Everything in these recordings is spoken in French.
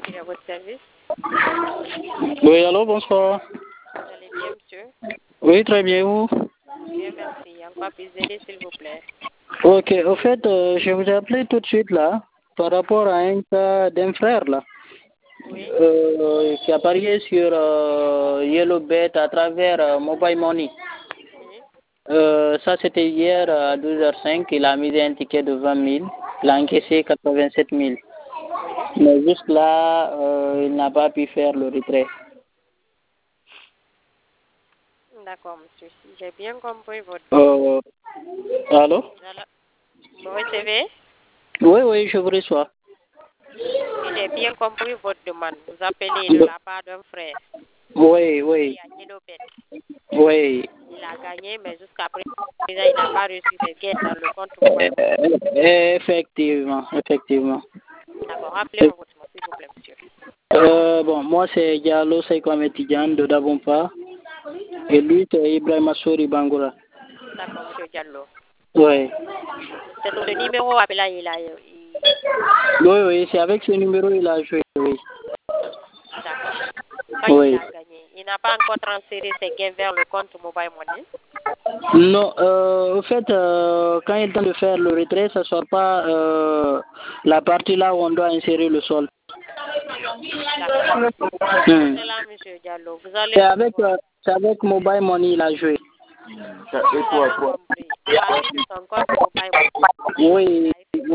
Et à votre service. Oui, allô, bonsoir. Vous allez bien, monsieur? Oui, très bien, vous? Bien, merci. En quoi puis-je aider, s'il vous plaît? Ok, au fait, je vous ai appelé tout de suite là, par rapport à un cas d'un frère là, Oui. qui a parié sur YellowBet à travers Mobile Money. Oui. Ça, c'était hier à 12h05, il a mis un ticket de 20 000, il a encaissé 87 000. Oui. Mais juste là, il n'a pas pu faire le retrait. D'accord, monsieur. Si j'ai bien compris votre... Allô? Vous me recevez? Oui, je vous reçois. Si j'ai bien compris votre demande, vous appelez de la part d'un frère. Oui. Il a YellowBet. Oui. Il a gagné, mais jusqu'à présent, il n'a pas reçu ses gains dans le compte mobile. Effectivement. D'accord. Rappelez-moi votre nom, s'il vous plaît, monsieur. Bon, moi c'est Diallo Sekwame Tidjane de Dabompa. Et lui c'est Ibrahim Assouri Bangoura. D'accord, monsieur Diallo. Oui. C'est sur ce numéro appelé il a... Oui, c'est avec ce numéro il a joué, oui. D'accord. Quand il Oui. a gagné, il n'a pas encore transféré ses gains vers le compte mobile money. Non, au fait, quand il tente de faire le retrait, ça ne sort pas la partie là où on doit insérer le sol. D'accord. Hmm. C'est là, monsieur Diallo. Vous allez C'est avec Mobile Money il a joué. vous avez compris. À partir de son compte mobile money,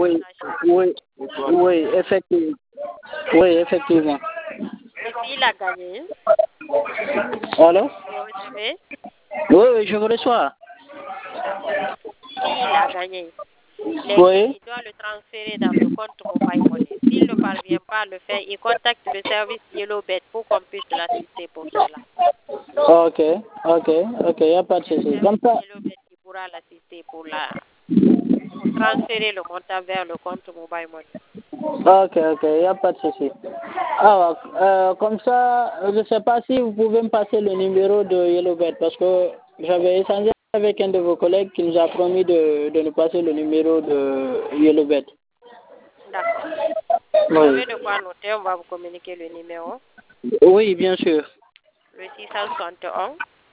Oui, effectivement. et s'il a gagné, Allô? vous recevez? Oui, je vous reçois. D'accord. S'il a gagné, Oui. il doit le transférer dans le compte mobile money. S'il ne parvient pas à le faire, il contacte le service YellowBet pour qu'on puisse l'assister pour cela. Ok, il n'y a pas de C'est le souci. Comme service ça. YellowBet qui pourra l'assister pour transférer le montant vers le compte mobile money. Ok, il n'y a pas de souci. Alors, comme ça, je ne sais pas si vous pouvez me passer le numéro de YellowBet parce que j'avais échangé avec un de vos collègues qui nous a promis de nous passer le numéro de YellowBet. D'accord. Vous Oui. avez de quoi noter, on va vous communiquer le numéro. Oui, bien sûr. Le 661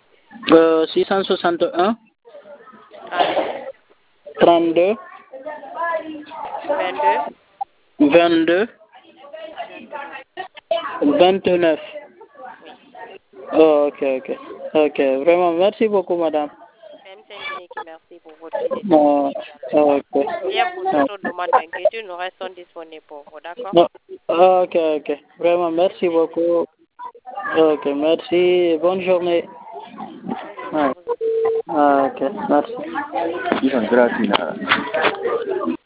661 32 32 22 22 29. 29. Oui. Oh, ok. Vraiment, merci beaucoup, madame. Même Saint-Denis qui merci pour votre fidélité. Oh, ok. Bien, pour toute autre demande d'inquiétude, nous restons disponibles pour vous, d'accord? Ok. Vraiment, merci beaucoup. Ok, merci. Bonne journée. Bonne journée à vous. Ok, merci.